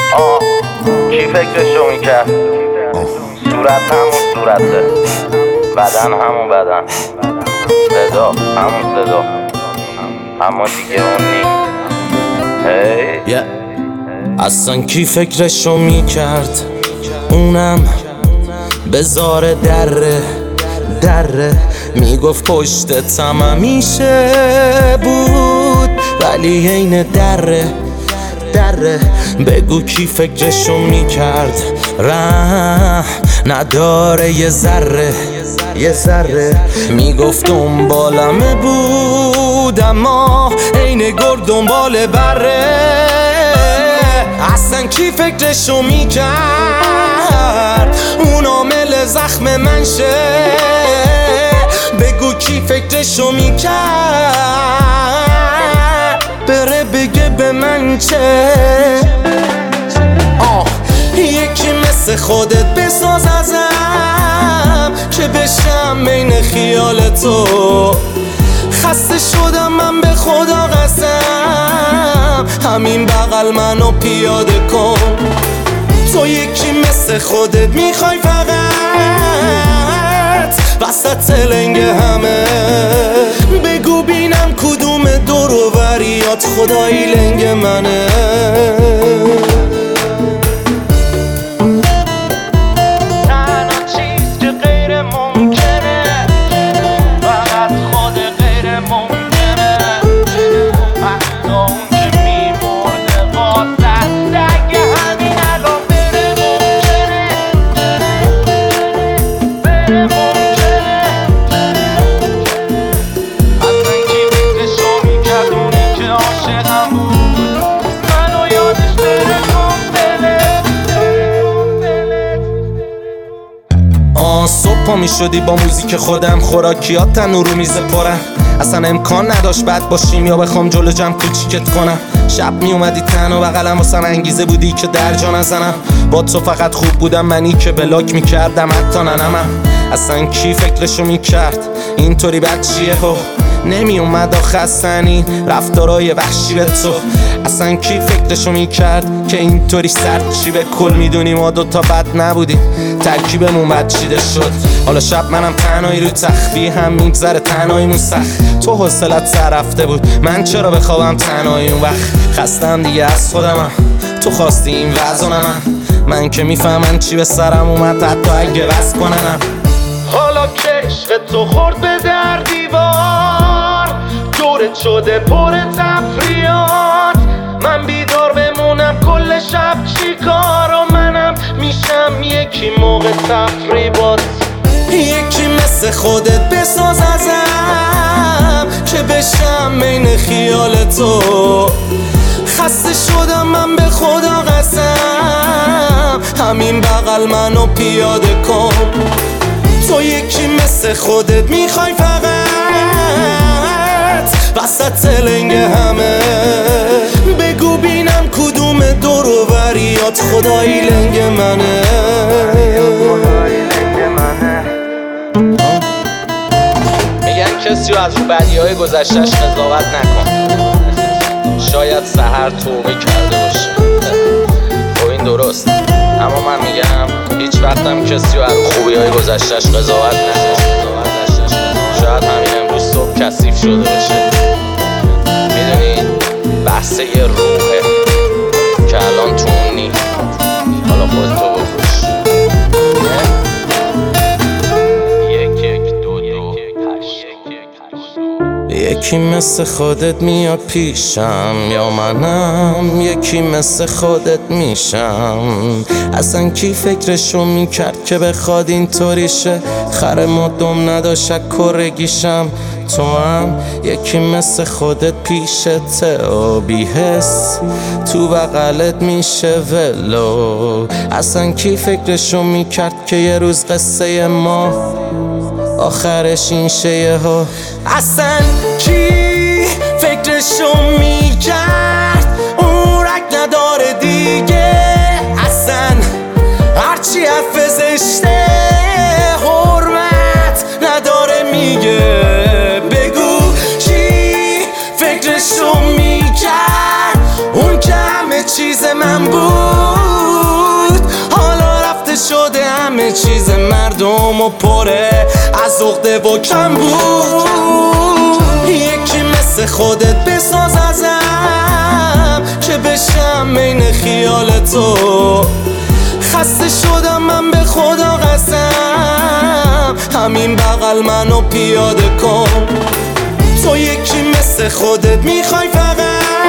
کی فکرشو میکرد؟ صورت همون صورته، بدن همون بدن، صدا همون صدا، اما دیگه اون نی. اصلا کی فکرشو میکرد اونم بذاره دره میگفت پشتتم همیشه بود ولی عین دره بگو کی فکرشو میکرد نداره یه ذره میگفت دنبالمه بود اما عین گرگ دنبال بره. اصلا کی فکرشو میکرد اون عامل زخم من شه؟ بگو کی فکرشو میکرد بره بگه به من چه؟ یکی مثل خودت بساز ازم که بشم بین خیال تو. خسته شدم من به خدا قسم همین بغل منو پیاده کن. تو یکی مثل خودت میخوای فقط وسط لنگ همه. بگو بینم کدوم دور و بریات خدایی لنگ منه. صبح می شدی با موزیک خودم خوراکیات تنور رو میز پرن. اصلا امکان نداشت بد باشیم یا بخوام جلو جمع کوچیکت کنم. شب می اومدی تنها بغلم واسم انگیزه بودی که درجا نزنم. با تو فقط خوب بودم منی که بلاک میکردم حتی ننمم. اصلا کی فکرشو میکرد اینطوری بد چیه هو نمی اومد خستنی رفتارای وحشی به تو. اصلا کی فکرشو میکرد که اینطوری سرد چی به کل میدونی ما دوتا بد نبودیم ترکیبمون بد چیده شد. حالا شب منم تنهایی رو تخفی هم میگذره تنهاییمون سخت. تو حوصلت سر رفته بود من چرا بخوابم تنهایی اون وقت. خستم دیگه از خودمم تو خواستی این وزنم. من که میفهمم چی به سرم اومد حتی اگه بس کننم. حالا کشف تو خورد به در دیوار دورت شده پر تفریات. من بیدار بمونم کل شب چی کار و منم میشم یکی موقع تفریبات. یکی مثل خودت بساز ازم که بشم بین خیال تو. خسته شدم من به خدا قسم همین بغل منو پیاده کن. تو یکی مثل خودت میخوای فقط وسط لنگ همه. بگو بینم کدوم دور و بریات خدایی لنگ منه. میگن کسی رو از رو بدیهای گذشتش قضاوت نکن. شاید سحر توبه کرده باشه. خب این درست، اما من میگم هیچ وقتم کسی رو از خوبی‌های گذشتش قضاوت نکن. شاید همین امروز صبح کثیف شده باشه. میدونی بحث یه روحه که الان تو اون نی. حالا خودتو بکش. یکی مثل خودت میاد پیشم یا منم یکی مثل خودت میشم. اصلا کی فکرشو میکرد که بخواد اینطوری شه؟ خر ما دم نداشت کرگیشم. تو هم یکی مثل خودت پیشته و بی حس تو بغلت میشه ولو. اصلا کی فکرشو میکرد که یه روز قصه ما آخرش این شه ها؟ اصلا کی فکرشو میکرد اون رگ نداره دیگه. اصلا هرچی حرف زشته حرمت نداره میگه. بگو کی فکرشو میکرد اون که همه چیز من بود و پره از عقده و کم بود. یکی مثل خودت بساز ازم که بشم بین خیال تو. خسته شدم من به خدا قسم، همین بغل منو پیاده کن. تو یکی مثل خودت میخوای فقط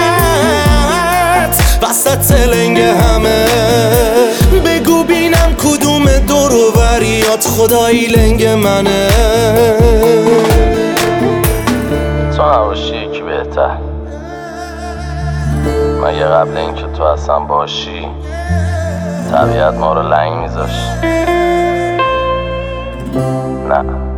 وسط لنگ همه. بگو بینم کدوم دور و بریات خدایی لنگ منه. تو نباشی یکی بهتر، مگه قبل اینکه تو اصلا باشی طبیعت ما رو لنگ میذاشت؟ نه